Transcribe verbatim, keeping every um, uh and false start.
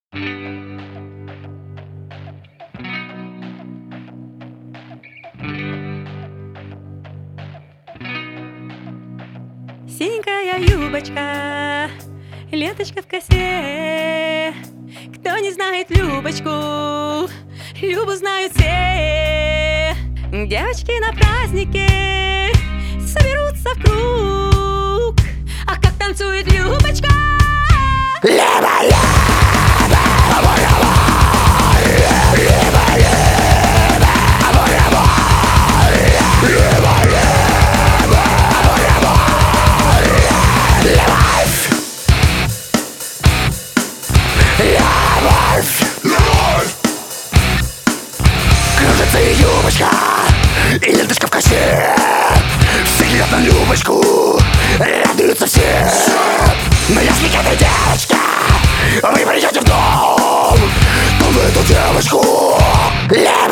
Синенькая юбочка, ленточка в косе. Кто не знает Любочку, Любу знают все. Девочки на празднике соберутся в круг. Ах, как танцует Любочка! Люба, Люба, Люба, Люба, Люба, Люба, Люба, кружится и юбочка, и ленточка в косе. Все глядят на Любочку, радуются все. Но если к этой девочке вы придете в дом, то в эту девочку